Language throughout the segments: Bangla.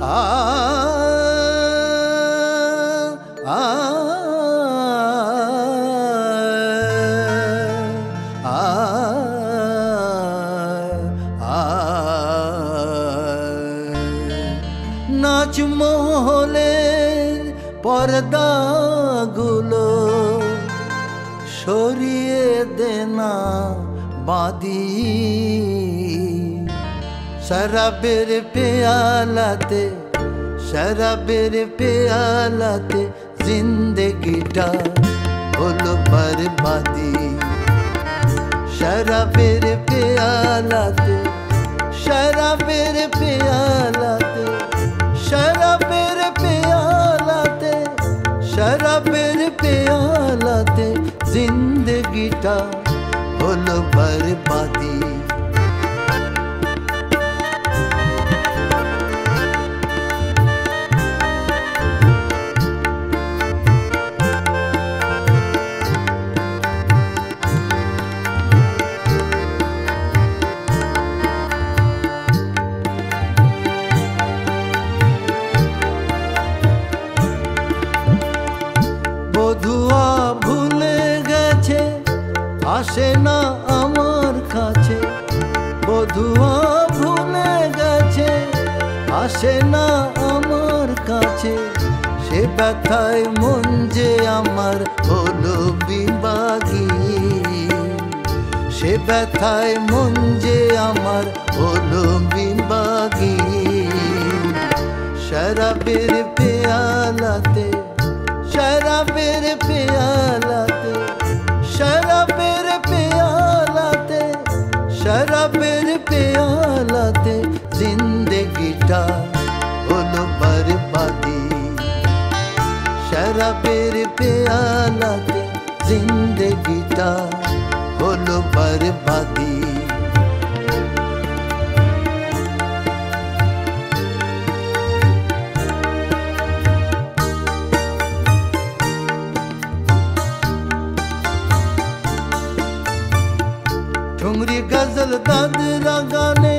নাচ মহলে পর্দাগুলো সরিয়ে দেনা বাঁধি শরাবের পেয়ালাতে জিন্দগিটা হলো বরবাদি শরাবের পেয়ালাতে জিন্দগিটা হলো বরবাদি বধুয়া ভুলে গেছে আসে না আমার কাছে বধুয়া ভুলে গেছে আসে না আমার কাছে সে ব্যথায় মন যে আমার হলো বিভাগী সে ব্যথায় মন যে আমার হলো বিভাগী শরাবের পেয়ালাতে জিন্দগিটা হলো বরবাদি শরাবের পেয়ালাতে জিন্দগিটা হলো বরবাদি ठुमरी गजल दादरा गाने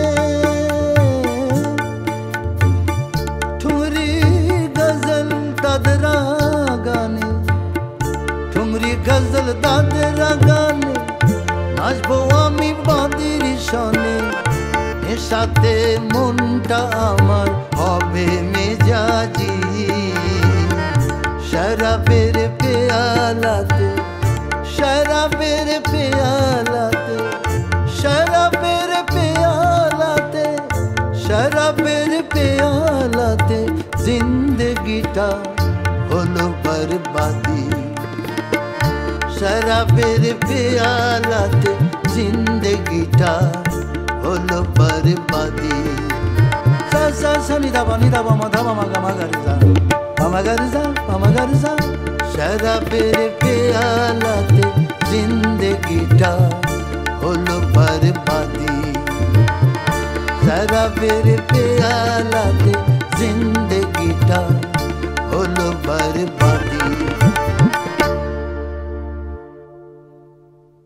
ठुमरी गजल दादरा गाने ठुमरी गजल दादरा गाने नाचबो आमी बादिर सने नेशाते मनटा आमार होबे मेजाजी शराबेर पेयालाते शराबेर पेयालाते जिंदगीटा हलो बरबादी शराबेर पेयालाते जिंदगीटा हलो बरबादी सा सा सा नि दा मा धा मा गा मा गा रे जा शराबेर पेयालाते जिंदगीटा हलो बरबादी शराबेर पेयालाते जिंदगीटा हलो बरबादी।